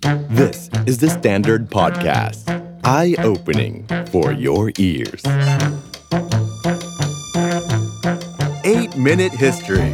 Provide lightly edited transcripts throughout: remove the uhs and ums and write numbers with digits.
This is the Standard Podcast. Eye-opening for your ears. 8-Minute History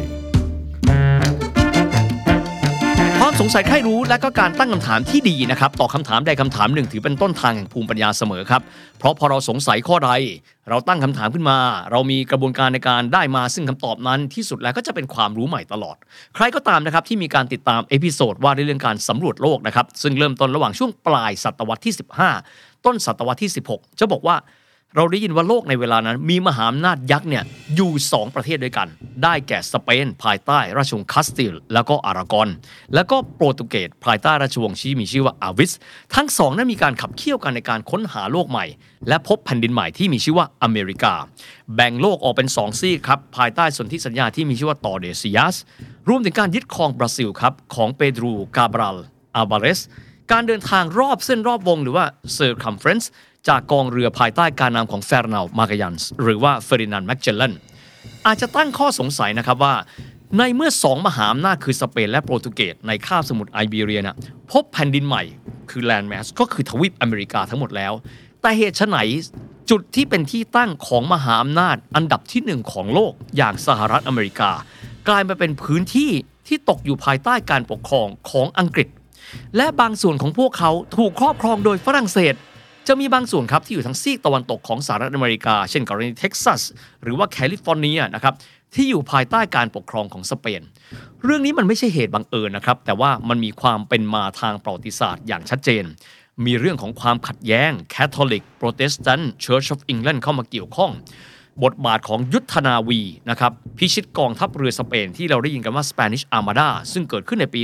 ความสงสัยใครรู้และก็การตั้งคำถามที่ดีนะครับต่อคำถามใดคำถามหนึ่งถือเป็นต้นทางแห่งภูมิปัญญาเสมอครับเพราะพอเราสงสัยข้อใดเราตั้งคำถามขึ้นมาเรามีกระบวนการในการได้มาซึ่งคำตอบนั้นที่สุดแล้วก็จะเป็นความรู้ใหม่ตลอดใครก็ตามนะครับที่มีการติดตามเอพิโซดว่าด้วยเรื่องการสำรวจโลกนะครับซึ่งเริ่มต้นระหว่างช่วงปลายศตวรรษที่15ต้นศตวรรษที่16จะบอกว่าเราได้ยินว่าโลกในเวลานั้นมีมหาอำนาจยักษ์เนี่ยอยู่2ประเทศด้วยกันได้แก่สเปนภายใต้ราชวงศ์คาสติลแล้วก็อารากอนแล้วก็โปรตุเกสภายใต้ราชวงศ์ที่มีชื่อว่าอาวิสทั้งสองนั้นมีการขับเคี่ยวกันในการค้นหาโลกใหม่และพบแผ่นดินใหม่ที่มีชื่อว่าอเมริกาแบ่งโลกออกเป็น2ซีกครับภายใต้สนธิสัญญาที่มีชื่อว่าตอเดซิยัสรวมถึงการยึดครองบราซิลครับของเปโดรกาบรัลอาบาเรสการเดินทางรอบเส้นรอบวงหรือว่า circumferenceจากกองเรือภายใต้การนำของเฟร์นัลด์มาการันส์หรือว่าเฟอร์ดินานด์แมกเจลลันอาจจะตั้งข้อสงสัยนะครับว่าในเมื่อ2มหาอำนาจคือสเปนและโปรตุเกสในคาบสมุทรไอเบเรียนะพบแผ่นดินใหม่คือแลนด์แมสก็คือทวีปอเมริกาทั้งหมดแล้วแต่เหตุไฉนจุดที่เป็นที่ตั้งของมหาอำนาจอันดับที่1ของโลกอย่างสหรัฐอเมริกากลายมาเป็นพื้นที่ที่ตกอยู่ภายใต้การปกครองของอังกฤษและบางส่วนของพวกเขาถูกครอบครองโดยฝรั่งเศสจะมีบางส่วนครับที่อยู่ทางซีกตะวันตกของสหรัฐอเมริกาเช่นกรณีเท็กซัสหรือว่าแคลิฟอร์เนียนะครับที่อยู่ภายใต้การปกครองของสเปนเรื่องนี้มันไม่ใช่เหตุบังเอิญนะครับแต่ว่ามันมีความเป็นมาทางประวัติศาสตร์อย่างชัดเจนมีเรื่องของความขัดแย้ง Catholic Protestant Church of England เข้ามาเกี่ยวข้องบทบาทของยุทธนาวีนะครับพิชิตกองทัพเรือสเปนที่เราได้ยินกันว่า Spanish Armada ซึ่งเกิดขึ้นในปี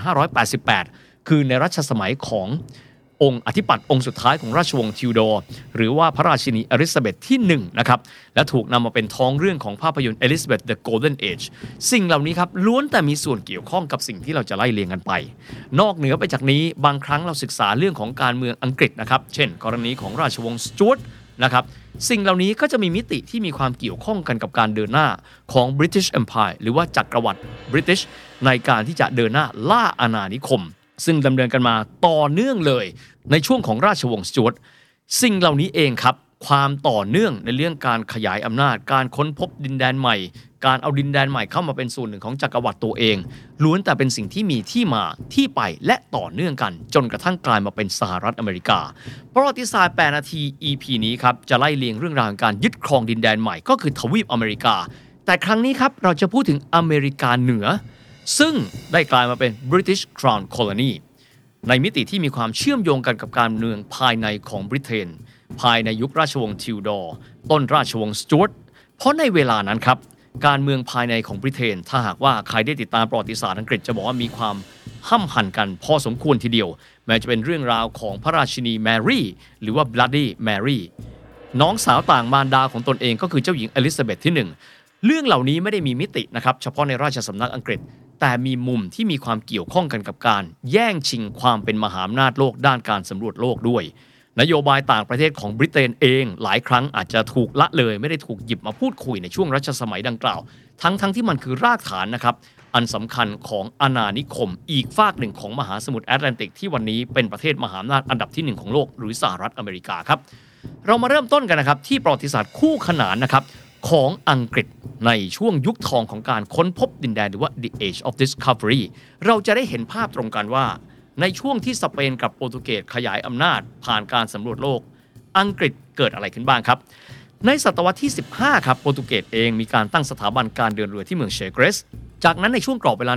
1588 คือในรัชสมัยขององค์อธิปัตย์องค์สุดท้ายของราชวงศ์ทิวดอร์หรือว่าพระราชินีอลิซาเบธที่1นะครับและถูกนำมาเป็นท้องเรื่องของภาพยนตร์ Elizabeth the Golden Age สิ่งเหล่านี้ครับล้วนแต่มีส่วนเกี่ยวข้องกับสิ่งที่เราจะไล่เรียงกันไปนอกเหนือไปจากนี้บางครั้งเราศึกษาเรื่องของการเมืองอังกฤษนะครับเช่นกรณีของราชวงศ์สจ๊วตนะครับสิ่งเหล่านี้ก็จะมีมิติที่มีความเกี่ยวข้องกันกับการเดินหน้าของ British Empire หรือว่าจักรวรรดิ British ในการที่จะเดินหน้าล่าอาณานิคมซึ่งดำเนินกันมาต่อเนื่องเลยในช่วงของราชวงศ์สจ๊วตสิ่งเหล่านี้เองครับความต่อเนื่องในเรื่องการขยายอำนาจการค้นพบดินแดนใหม่การเอาดินแดนใหม่เข้ามาเป็นส่วนหนึ่งของจักรวรรดิตัวเองล้วนแต่เป็นสิ่งที่มีที่มาที่ไปและต่อเนื่องกันจนกระทั่งกลายมาเป็นสหรัฐอเมริกาประวัติศาสตร์8นาที EP นี้ครับจะไล่เรียงเรื่องราวการยึดครองดินแดนใหม่ก็คือทวีปอเมริกาแต่ครั้งนี้ครับเราจะพูดถึงอเมริกาเหนือซึ่งได้กลายมาเป็น British Crown Colony ในมิติที่มีความเชื่อมโยงกันกับการเมืองภายในของบริเตนภายในยุคราชวงศ์ทิวดอร์ต้นราชวงศ์สจ๊วตเพราะในเวลานั้นครับการเมืองภายในของบริเตนถ้าหากว่าใครได้ติดตามประวัติศาสตร์อังกฤษจะบอกว่ามีความห้ำหั่นกันพอสมควรทีเดียวแม้จะเป็นเรื่องราวของพระราชินีแมรี่หรือว่า Bloody Mary น้องสาวต่างมารดาของตนเองก็คือเจ้าหญิงอลิซาเบธที่1เรื่องเหล่านี้ไม่ได้มีมิตินะครับเฉพาะในราชสำนักอังกฤษแต่มีมุมที่มีความเกี่ยวข้องกันกับการแย่งชิงความเป็นมหาอำนาจโลกด้านการสำรวจโลกด้วยนโยบายต่างประเทศของบริเตนเองหลายครั้งอาจจะถูกละเลยไม่ได้ถูกหยิบมาพูดคุยในช่วงรัชสมัยดังกล่าวทั้งที่มันคือรากฐานนะครับอันสำคัญของอาณานิคมอีกฝากหนึ่งของมหาสมุทรแอตแลนติกที่วันนี้เป็นประเทศมหาอำนาจอันดับที่1ของโลกหรือสหรัฐอเมริกาครับเรามาเริ่มต้นกันนะครับที่ประวัติศาสตร์คู่ขนานนะครับของอังกฤษในช่วงยุคทองของการค้นพบดินแดนหรือว่า The Age of Discovery เราจะได้เห็นภาพตรงกันว่าในช่วงที่สเปนกับโปรตุเกสขยายอำนาจผ่านการสำรวจโลกอังกฤษเกิดอะไรขึ้นบ้างครับในศตวรรษที่15ครับโปรตุเกสเองมีการตั้งสถาบันการเดินเรือที่เมืองเชเกรสจากนั้นในช่วงกรอบเวลา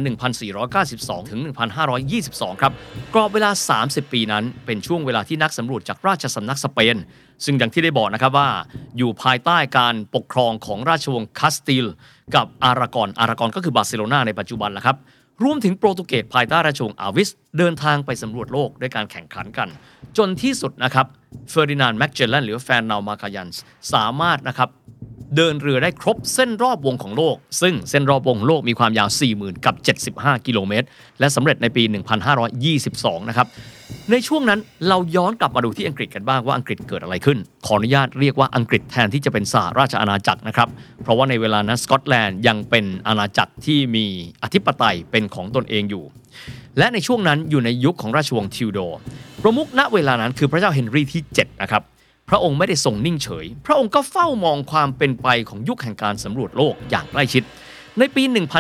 1492 ถึง 1522 ครับกรอบเวลา30 ปีนั้นเป็นช่วงเวลาที่นักสำรวจจากราชสำนักสเปนซึ่งอย่างที่ได้บอกนะครับว่าอยู่ภายใต้การปกครองของราชวงศ์คาสติลกับอารากอนก็คือบาร์เซโลนาในปัจจุบันแหละครับรวมถึงโปรตุเกสภายใต้ราชวงศ์อาวิสเดินทางไปสำรวจโลกด้วยการแข่งขันกันจนที่สุดนะครับเฟอร์ดินานด์แมกเจลลันหรือแฟร์นัลด์มาการันส์สามารถนะครับเดินเรือได้ครบเส้นรอบวงของโลกซึ่งเส้นรอบวงของโลกมีความยาว 40,000 กับ 75 กิโลเมตรและสำเร็จในปี 1522 นะครับในช่วงนั้นเราย้อนกลับมาดูที่อังกฤษกันบ้างว่าอังกฤษเกิดอะไรขึ้นขออนุญาตเรียกว่าอังกฤษแทนที่จะเป็นสหราชอาณาจักรนะครับเพราะว่าในเวลานั้นสกอตแลนด์ยังเป็นอาณาจักรที่มีอธิปไตยเป็นของตนเองอยู่และในช่วงนั้นอยู่ในยุคของราชวงศ์ทิวโดร์ประมุขณเวลานั้นคือพระเจ้าเฮนรี่ที่7นะครับพระองค์ไม่ได้ทรงนิ่งเฉยพระองค์ก็เฝ้ามองความเป็นไปของยุคแห่งการสำรวจโลกอย่างใกล้ชิดในปี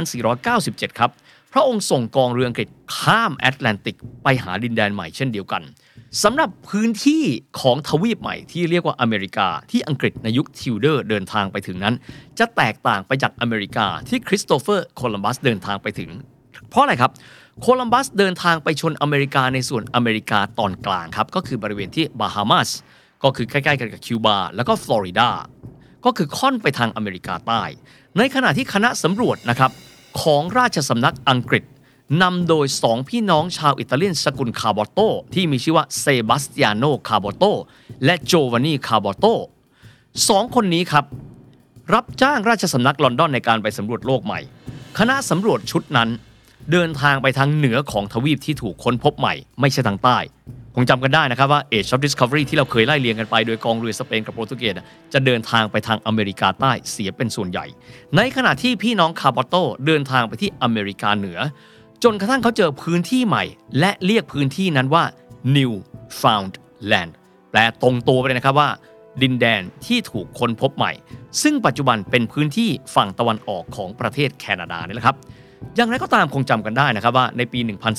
1497 ครับพระองค์ส่งกองเรืออังกฤษข้ามแอตแลนติกไปหาดินแดนใหม่เช่นเดียวกันสำหรับพื้นที่ของทวีปใหม่ที่เรียกว่าอเมริกาที่อังกฤษในยุคทิวเดอร์เดินทางไปถึงนั้นจะแตกต่างไปจากอเมริกาที่คริสโตเฟอร์โคลัมบัสเดินทางไปถึงเพราะอะไรครับโคลัมบัสเดินทางไปชนอเมริกาในส่วนอเมริกาตอนกลางครับก็คือบริเวณที่บาฮามาสก็คือใกล้ๆกันกับคิวบาแล้วก็ฟลอริดาก็คือค่อนไปทางอเมริกาใต้ในขณะที่คณะสำรวจนะครับของราชสำนักอังกฤษนำโดย2พี่น้องชาวอิตาเลียนสกุลคาร์โบโตที่มีชื่อว่าเซบาสติอาโนคาร์โบโตและโจวานนีคาร์โบโต2คนนี้ครับรับจ้างราชสำนักลอนดอนในการไปสำรวจโลกใหม่คณะสำรวจชุดนั้นเดินทางไปทางเหนือของทวีปที่ถูกค้นพบใหม่ไม่ใช่ทางใต้คงจำกันได้นะครับว่า Age of Discovery ที่เราเคยไล่เรียงกันไปโดยกองเรือสเปนกับโปรตุเกสจะเดินทางไปทางอเมริกาใต้เสียเป็นส่วนใหญ่ในขณะที่พี่น้องคาร์โบโตเดินทางไปที่อเมริกาเหนือจนกระทั่งเขาเจอพื้นที่ใหม่และเรียกพื้นที่นั้นว่า New Found Land แปลตรงตัวไปเลยนะครับว่าดินแดนที่ถูกค้นพบใหม่ซึ่งปัจจุบันเป็นพื้นที่ฝั่งตะวันออกของประเทศแคนาดานี่แหละครับอย่างไรก็ตามคงจำกันได้นะครับว่าในปี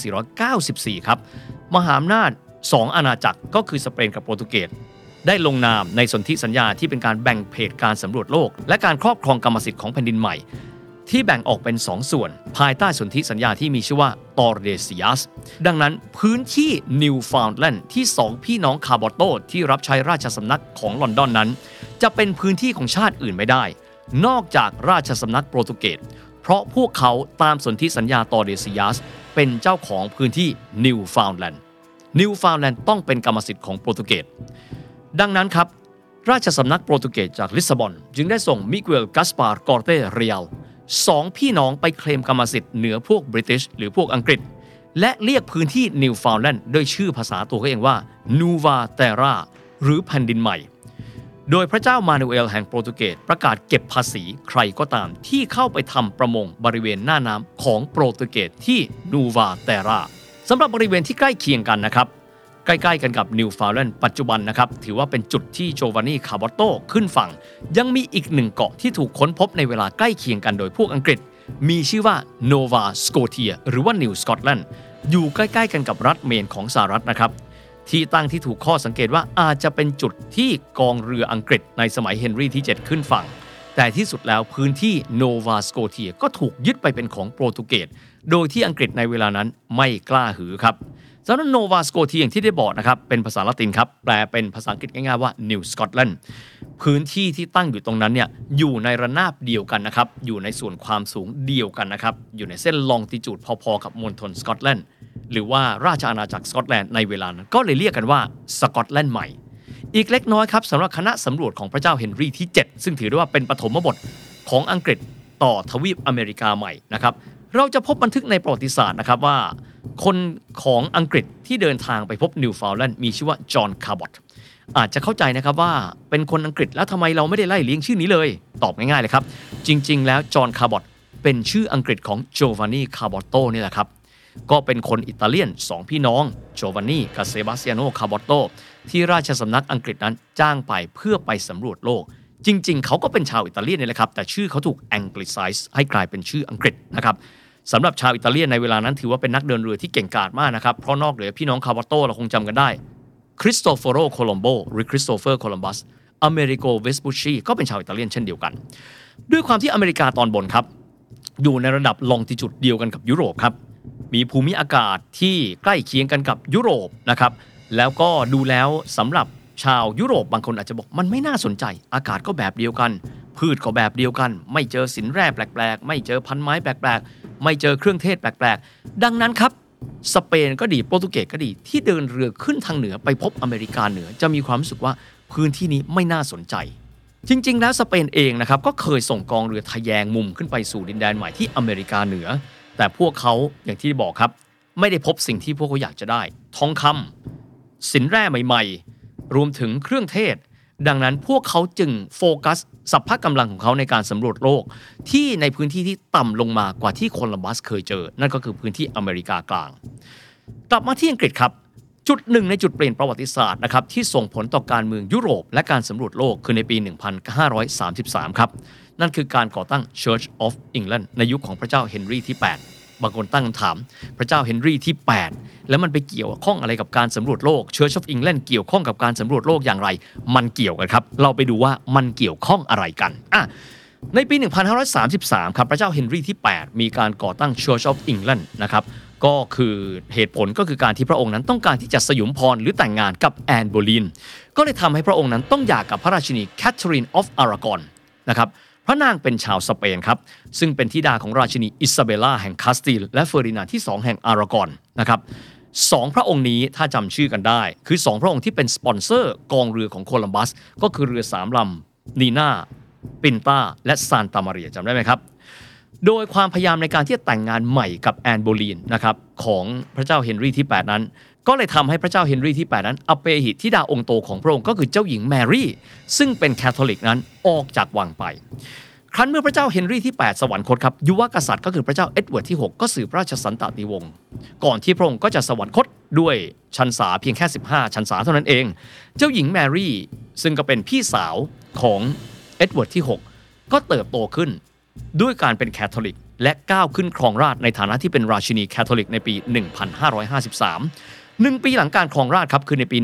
1494 ครับมหาอำนาจ2 อาณาจักรก็คือสเปนกับโปรตุเกสได้ลงนามในสนธิสัญญาที่เป็นการแบ่งเขตการสำรวจโลกและการครอบครองกรรมสิทธิ์ของแผ่นดินใหม่ที่แบ่งออกเป็น2 ส่วนภายใต้สนธิสัญญาที่มีชื่อว่าตอร์เดซิอัสดังนั้นพื้นที่นิวฟาวน์แลนด์ที่2พี่น้องคาร์โบโตที่รับใช้ราชสำนักของลอนดอนนั้นจะเป็นพื้นที่ของชาติอื่นไม่ได้นอกจากราชสำนักโปรตุเกสเพราะพวกเขาตามสนธิสัญญาตอร์เดซิอัสเป็นเจ้าของพื้นที่นิวฟาวน์แลนด์นิวฟาวน์แลนด์ต้องเป็นกรรมสิทธิ์ของโปรตุเกสดังนั้นครับราชสำนักโปรตุเกสจากลิสบอนจึงได้ส่งมิเกลกัสปาร์กอร์เตเรียล2พี่น้องไปเคลมกรรมสิทธิ์เหนือพวกบริติชหรือพวกอังกฤษและเรียกพื้นที่นิวฟาวน์แลนด์ด้วยชื่อภาษาตัวเขาเองว่านูวาเตราหรือแผ่นดินใหม่โดยพระเจ้ามานูเอลแห่งโปรตุเกสประกาศเก็บภาษีใครก็ตามที่เข้าไปทำประมงบริเวณหน้าน้ำของโปรตุเกสที่นูวาเตราสำหรับบริเวณที่ใกล้เคียงกันนะครับใกล้ๆกันกับนิวฟาวน์แลนด์ปัจจุบันนะครับถือว่าเป็นจุดที่โจวานนีคาร์โบโตขึ้นฝั่งยังมีอีก1เกาะที่ถูกค้นพบในเวลาใกล้เคียงกันโดยพวกอังกฤษมีชื่อว่าโนวาสโกเทียหรือว่านิวสกอตแลนด์อยู่ใกล้ๆกันกับรัฐเมนของสหรัฐนะครับที่ตั้งที่ถูกข้อสังเกตว่าอาจจะเป็นจุดที่กองเรืออังกฤษในสมัยเฮนรี่ที่7ขึ้นฝั่งแต่ที่สุดแล้วพื้นที่โนวาสโกเทียก็ถูกยึดไปเป็นของโปรตุเกสโดยที่อังกฤษในเวลานั้นไม่กล้าหือครับสำหรับโนวาสโกเทียอย่างที่ได้บอกนะครับเป็นภาษาละตินครับแปลเป็นภาษาอังกฤษง่ายๆว่า New Scotland พื้นที่ที่ตั้งอยู่ตรงนั้นเนี่ยอยู่ในระนาบเดียวกันนะครับอยู่ในส่วนความสูงเดียวกันนะครับอยู่ในเส้นลองติจูดพอๆกับมณฑลสกอตแลนด์หรือว่าราชอาณาจักรสกอตแลนด์ในเวลานั้นก็เลยเรียกกันว่าสกอตแลนด์ใหม่อีกเล็กน้อยครับสำหรับคณะสำรวจของพระเจ้าเฮนรี่ที่7ซึ่งถือได้ว่าเป็นปฐมบทของอังกฤษต่อทวีปอเมริกาใหม่นะครับเราจะพบบันทึกในประวัติศาสตร์นะครับว่าคนของอังกฤษที่เดินทางไปพบนิวฟาวน์แลนด์มีชื่อว่าจอห์นคาร์บอตอาจจะเข้าใจนะครับว่าเป็นคนอังกฤษแล้วทำไมเราไม่ได้ไล่เลี้ยงชื่อนี้เลยตอบง่ายๆเลยครับจริงๆแล้วจอห์นคาร์บอตเป็นชื่ออังกฤษของโจวานนีคาร์โบโตนี่แหละครับก็เป็นคนอิตาเลียน2พี่น้องโจวานนีกับเซบาสติอาโนคาร์โบโตที่ราชสำนักอังกฤษนั้นจ้างไปเพื่อไปสำรวจโลกจริงๆเขาก็เป็นชาวอิตาเลียนนี่แหละครับแต่ชื่อเขาถูกแองกลิไซส์ให้กลายเป็นชื่ออังกฤษนะครับสำหรับชาวอิตาเลียนในเวลานั้นถือว่าเป็นนักเดินเรือที่เก่งกาจมากนะครับเพราะนอกเหนือพี่น้องคาร์โบโตเราคงจำกันได้คริสโตโฟโรโคลัมโบหรือคริสโตเฟอร์โคลัมบัสอเมริโกเวสปูชีก็เป็นชาวอิตาเลียนเช่นเดียวกันด้วยความที่อเมริกาตอนบนครับอยู่ในระดับลองติจูดเดียวกันกับยุโรปครับมีภูมิอากาศที่ใกล้เคียงกันกับยุโรปนะครับแล้วก็ดูแล้วสำหรับชาวยุโรปบางคนอาจจะบอกมันไม่น่าสนใจอากาศก็แบบเดียวกันพืชก็แบบเดียวกันไม่เจอสินแร่แปลกๆไม่เจอพันไม้แปลกๆไม่เจอเครื่องเทศแปลกๆดังนั้นครับสเปนก็ดีโปรตุเกสก็ดีที่เดินเรือขึ้นทางเหนือไปพบอเมริกาเหนือจะมีความรู้สึกว่าพื้นที่นี้ไม่น่าสนใจจริงๆแล้วสเปนเองนะครับก็เคยส่งกองเรือทะแยงมุมขึ้นไปสู่ดินแดนใหม่ที่อเมริกาเหนือแต่พวกเขาอย่างที่บอกครับไม่ได้พบสิ่งที่พวกเขาอยากจะได้ทองคำสินแร่ใหม่ๆรวมถึงเครื่องเทศดังนั้นพวกเขาจึงโฟกัสสัพพะกำลังของเขาในการสำรวจโลกที่ในพื้นที่ที่ต่ำลงมากว่าที่โคลัมบัสเคยเจอนั่นก็คือพื้นที่อเมริกากลางกลับมาที่อังกฤษครับจุดหนึ่งในจุดเปลี่ยนประวัติศาสตร์นะครับที่ส่งผลต่อการเมืองยุโรปและการสำรวจโลกคือในปี 1533 ครับนั่นคือการก่อตั้ง Church of England ในยุคของพระเจ้าเฮนรี่ที่ 8 บางคนตั้งคำถามพระเจ้าเฮนรี่ที่ 8 แล้วมันไปเกี่ยวข้องอะไรกับการสำรวจโลก Church of England เกี่ยวข้องกับการสำรวจโลกอย่างไรมันเกี่ยวกันครับเราไปดูว่ามันเกี่ยวข้องอะไรกันในปี 1533 ครับพระเจ้าเฮนรี่ที่ 8 มีการก่อตั้ง Church of England นะครับก็คือเหตุผลก็คือการที่พระองค์นั้นต้องการที่จะสยุมพรหรือแต่งงานกับแอนโบลีนก็เลยทำให้พระองค์นั้นต้องหย่ากับพระราชินีแคทเธอรีนออฟอารากอนนะครับพระนางเป็นชาวสเปนครับซึ่งเป็นธิดาของราชินีอิซาเบลล่าแห่งคาสติลและเฟอร์ดินานด์ที่ 2 แห่งอารากอนนะครับ2พระองค์นี้ถ้าจำชื่อกันได้คือ2พระองค์ที่เป็นสปอนเซอร์กองเรือของโคลัมบัสก็คือเรือ3ลำนีนาปินตาและซานตามาเรียจำได้ไหมครับโดยความพยายามในการที่จะแต่งงานใหม่กับแอนโบลีนนะครับของพระเจ้าเฮนรี่ที่ 8 นั้นก็เลยทำให้พระเจ้าเฮนรี่ที่ 8 นั้นอเปหิธิดาองค์โตของพระองค์ก็คือเจ้าหญิงแมรี่ซึ่งเป็นแคทอลิกนั้นออกจากวังไปครั้นเมื่อพระเจ้าเฮนรี่ที่ 8 สวรรคตครับยุวกษัตริย์ก็คือพระเจ้าเอ็ดเวิร์ดที่ 6 ก็สืบราชสันตติวงศ์ก่อนที่พระองค์ก็จะสวรรคตด้วยพรรษาเพียงแค่15พรรษาเท่านั้นเองเจ้าหญิงแมรี่ซึ่งก็เป็นพี่สาวของเอ็ดเวิร์ดที่ 6 ก็เติบโตขึ้นด้วยการเป็นแคทอลิกและก้าวขึ้นครองราชย์ในฐานะที่เป็นราชินีแคทอลิกในปี 1553 1 ปีหลังการครองราชย์ครับคือในปี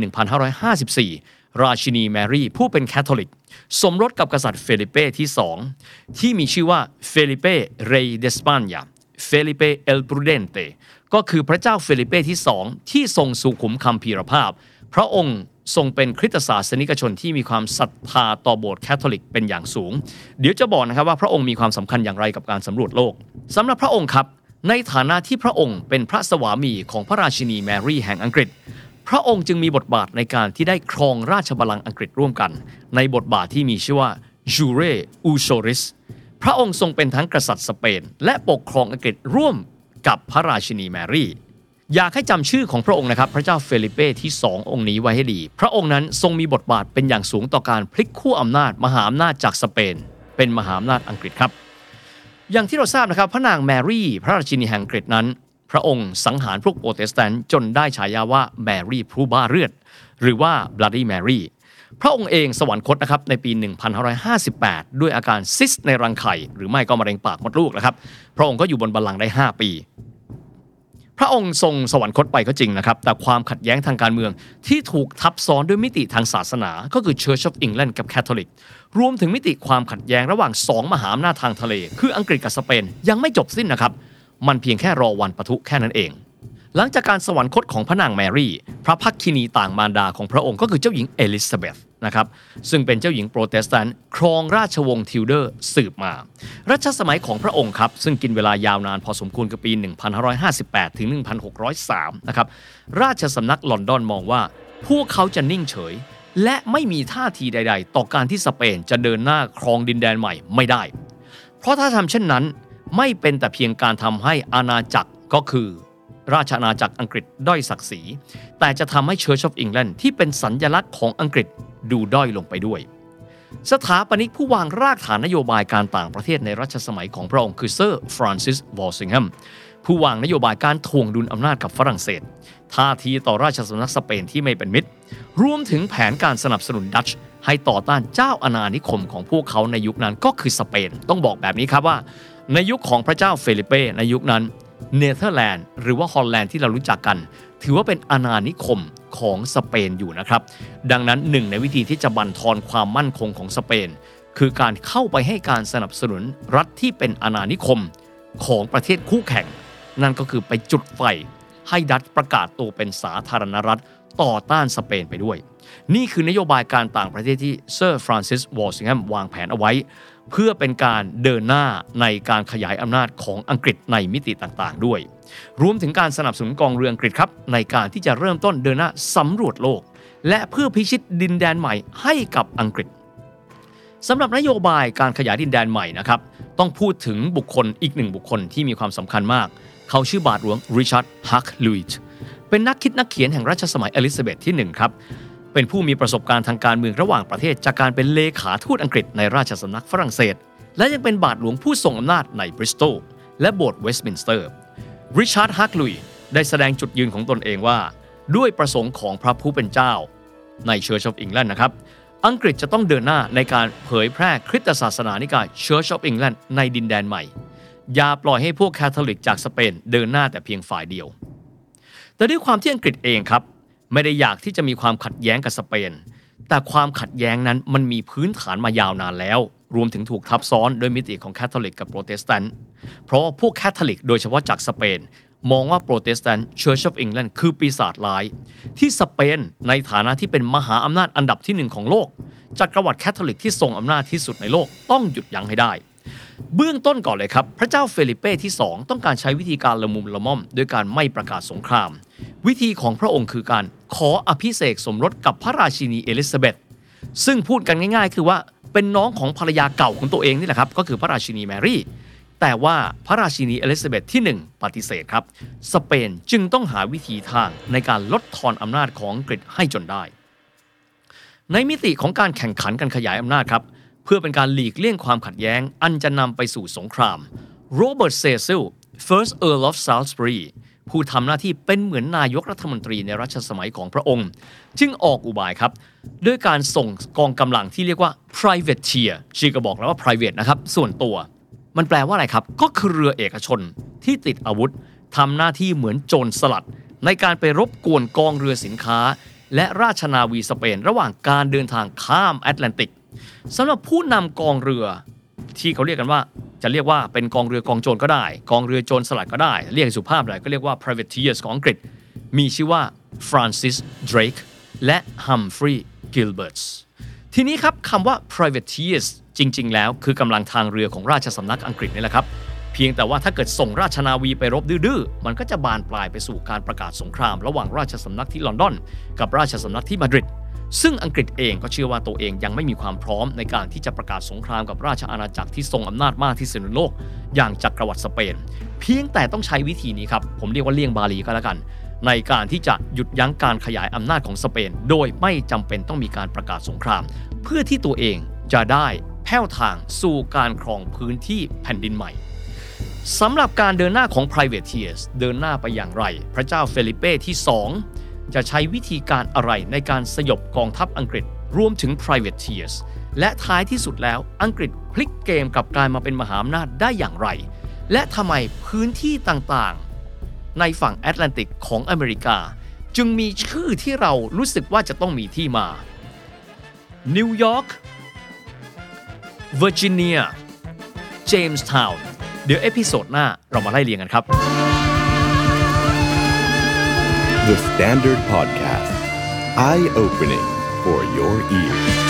1554 ราชินีแมรี่ผู้เป็นแคทอลิกสมรสกับกษัตริย์เฟลิเป้ที่ 2ที่มีชื่อว่าเฟลิเป้เรย์เดสปาญาเฟลิเป้เอลปรูเดนเตก็คือพระเจ้าเฟลิเป้ที่ 2ที่ทรงสุขุมคัมภีรภาพพระองค์ทรงเป็นคริสตศาสนิกชนที่มีความศรัทธาต่อโบสถ์แคทอลิกเป็นอย่างสูงเดี๋ยวจะบอกนะครับว่าพระองค์มีความสำคัญอย่างไรกับการสำรวจโลกสำหรับพระองค์ครับในฐานะที่พระองค์เป็นพระสวามีของพระราชินีแมรี่แห่งอังกฤษพระองค์จึงมีบทบาทในการที่ได้ครองราชบัลลังก์อังกฤษร่วมกันในบทบาทที่มีชื่อว่าจูเรอูโชริสพระองค์ทรงเป็นทั้งกษัตริย์สเปนและปกครองอังกฤษร่วมกับพระราชินีแมรี่อยากให้จำชื่อของพระองค์นะครับพระเจ้าเฟลิเป้ที่ 2 องค์นี้ไว้ให้ดีพระองค์นั้นทรงมีบทบาทเป็นอย่างสูงต่อการพลิกขั้วอำนาจมหาอำนาจจากสเปนเป็นมหาอำนาจอังกฤษครับอย่างที่เราทราบนะครับพระนางแมรี่พระราชินีแห่งอังกฤษนั้นพระองค์สังหารพวกโปรเตสแตนต์จนได้ฉายาว่าแมรี่ผู้บ้าเลือดหรือว่า Bloody Mary พระองค์เองสวรรคตนะครับในปี 1558 ด้วยอาการซิสในรังไข่หรือไม่ก็มะเร็งปากมดลูกนะครับพระองค์ก็อยู่บนบัลลังก์ได้5 ปีพระองค์ทรงสวรรคตไปก็จริงนะครับแต่ความขัดแย้งทางการเมืองที่ถูกทับซ้อนด้วยมิติทางศาสนาก็คือ Church of England กับ Catholic รวมถึงมิติความขัดแย้งระหว่าง2มหาอำนาจทางทะเลคืออังกฤษกับสเปนยังไม่จบสิ้นนะครับมันเพียงแค่รอวันปะทุแค่นั้นเองหลังจากการสวรรคตของพระนางแมรี่พระภักคินีต่างมารดาของพระองค์ก็คือเจ้าหญิงเอลิซาเบธนะครับซึ่งเป็นเจ้าหญิงโปรเตสแตนต์ครองราชวงศ์ทิวเดอร์สืบมารัชสมัยของพระองค์ครับซึ่งกินเวลายาวนานพอสมควรคือปี 1558 ถึง 1603 นะครับราชสำนักลอนดอนมองว่าพวกเขาจะนิ่งเฉยและไม่มีท่าทีใดๆต่อการที่สเปนจะเดินหน้าครองดินแดนใหม่ไม่ได้เพราะถ้าทำเช่นนั้นไม่เป็นแต่เพียงการทำให้อาณาจักรก็คือราชอาณาจักรอังกฤษด้อยศักดิ์ศรีแต่จะทำให้ Church of England ที่เป็นสัญลักษณ์ของอังกฤษดูด้อยลงไปด้วยสถาปนิกผู้วางรากฐานนโยบายการต่างประเทศในรัชสมัยของพระองค์คือเซอร์ฟรานซิสวอลซิงแฮมผู้วางนโยบายการถ่วงดุลอำนาจกับฝรั่งเศสท่าทีต่อราชสำนักสเปนที่ไม่เป็นมิตรรวมถึงแผนการสนับสนุนดัตช์ให้ต่อต้านเจ้าอาณานิคมของพวกเขาในยุคนั้นก็คือสเปนต้องบอกแบบนี้ครับว่าในยุคของพระเจ้าเฟลิเป้ในยุคนั้นเนเธอร์แลนด์หรือว่าฮอลแลนด์ที่เรารู้จักกันถือว่าเป็นอาณานิคมของสเปนอยู่นะครับดังนั้นหนึ่งในวิธีที่จะบั่นทอนความมั่นคงของสเปนคือการเข้าไปให้การสนับสนุนรัฐที่เป็นอาณานิคมของประเทศคู่แข่งนั่นก็คือไปจุดไฟให้ดัตช์ประกาศตัวเป็นสาธารณรัฐต่อต้านสเปนไปด้วยนี่คือนโยบายการต่างประเทศที่เซอร์ฟรานซิสวอลซิงแฮมวางแผนเอาไว้เพื่อเป็นการเดินหน้าในการขยายอำนาจของอังกฤษในมิติต่างๆด้วยรวมถึงการสนับสนุนกองเรืออังกฤษครับในการที่จะเริ่มต้นเดินหน้าสำรวจโลกและเพื่อพิชิตดินแดนใหม่ให้กับอังกฤษสำหรับนโยบายการขยายดินแดนใหม่นะครับต้องพูดถึงบุคคลอีกหนึ่งบุคคลที่มีความสำคัญมากเขาชื่อบาทหลวงริชาร์ดฮักลุยจ์เป็นนักคิดนักเขียนแห่งรัชสมัยอลิซาเบธที่1ครับเป็นผู้มีประสบการณ์ทางการเมืองระหว่างประเทศจากการเป็นเลขาทูตอังกฤษในราชสำนักฝรั่งเศสและยังเป็นบาทหลวงผู้ทรงอำนาจในบริสตอลและโบสถ์เวสต์มินสเตอร์ริชาร์ด ฮักลุยได้แสดงจุดยืนของตนเองว่าด้วยประสงค์ของพระผู้เป็นเจ้าใน Church of England นะครับอังกฤษจะต้องเดินหน้าในการเผยแพร่คริสตศาสนานิกาย Church of England ในดินแดนใหม่อย่าปล่อยให้พวกแคทอลิกจากสเปนเดินหน้าแต่เพียงฝ่ายเดียวแต่ด้วยความที่อังกฤษเองครับไม่ได้อยากที่จะมีความขัดแย้งกับสเปนแต่ความขัดแย้งนั้นมันมีพื้นฐานมายาวนานแล้วรวมถึงถูกทับซ้อนโดยมิติของแคทอลิกกับโปรเตสแตนต์เพราะว่าพวกแคทอลิกโดยเฉพาะจากสเปนมองว่าโปรเตสแตนต์ Church of England คือปีศาจร้ายที่สเปนในฐานะที่เป็นมหาอำนาจอันดับที่1ของโลกจักรวรรดิแคทอลิกที่ทรงอำนาจที่สุดในโลกต้องหยุดยั้งให้ได้เบื้องต้นก่อนเลยครับพระเจ้าเฟลิเป้ที่2ต้องการใช้วิธีการละมุมละม่อมโดยการไม่ประกาศสงครามวิธีของพระองค์คือการขออภิเษกสมรสกับพระราชินีเอลิซาเบธซึ่งพูดกันง่ายๆคือว่าเป็นน้องของภรรยาเก่าของตัวเองนี่แหละครับก็คือพระราชินีแมรี่แต่ว่าพระราชินีเอลิซาเบธที่1ปฏิเสธครับสเปนจึงต้องหาวิธีทางในการลดทอนอำนาจของอังกฤษให้จนได้ในมิติของการแข่งขันกันขยายอำนาจครับเพื่อเป็นการหลีกเลี่ยงความขัดแย้งอันจะนำไปสู่สงครามโรเบิร์ต เซซิล First Earl of Salisbury ผู้ทำหน้าที่เป็นเหมือนนายกรัฐมนตรีในรัชสมัยของพระองค์จึงออกอุบายครับด้วยการส่งกองกำลังที่เรียกว่า privateer ชื่อก็บอกแล้วว่า private นะครับส่วนตัวมันแปลว่าอะไรครับก็คือเรือเอกชนที่ติดอาวุธทำหน้าที่เหมือนโจรสลัดในการไปรบกวนกองเรือสินค้าและราชนาวีสเปนระหว่างการเดินทางข้ามแอตแลนติกสำหรับผู้นำกองเรือที่เขาเรียกกันว่าจะเรียกว่าเป็นกองเรือกองโจรก็ได้กองเรือโจรสลัดก็ได้เรียกสุภาพหน่อยก็เรียกว่า privateers ของอังกฤษมีชื่อว่า Francis Drake และ Humphrey Gilberts ทีนี้ครับคำว่า privateers จริงๆแล้วคือกำลังทางเรือของราชสำนักอังกฤษนี่แหละครับเพียงแต่ว่าถ้าเกิดส่งราชนาวีไปรบดื้อๆมันก็จะบานปลายไปสู่การประกาศสงครามระหว่างราชสำนักที่ลอนดอนกับราชสำนักที่มาดริดซึ่งอังกฤษเองก็เชื่อว่าตัวเองยังไม่มีความพร้อมในการที่จะประกาศสงครามกับราชอาณาจักรที่ทรงอำนาจมากที่สุดในโลกอย่างจักรวรรดิสเปนเพียงแต่ต้องใช้วิธีนี้ครับผมเรียกว่าเลี่ยงบาลีก็แล้วกันในการที่จะหยุดยั้งการขยายอำนาจของสเปนโดยไม่จำเป็นต้องมีการประกาศสงครามเพื่อที่ตัวเองจะได้แผ่วทางสู่การครองพื้นที่แผ่นดินใหม่สำหรับการเดินหน้าของ privateers เดินหน้าไปอย่างไรพระเจ้าเฟลิเป้ที่2จะใช้วิธีการอะไรในการสยบกองทัพอังกฤษรวมถึง privateers และท้ายที่สุดแล้วอังกฤษพลิกเกมกลับกลายมาเป็นมหาอำนาจได้อย่างไรและทำไมพื้นที่ต่างๆในฝั่งแอตแลนติกของอเมริกาจึงมีชื่อที่เรารู้สึกว่าจะต้องมีที่มานิวยอร์กเวอร์จิเนียเจมส์ทาวน์เดี๋ยวเอพิโซดหน้าเรามาไล่เรียงกันครับ The Standard Podcast Eye Opening for your ears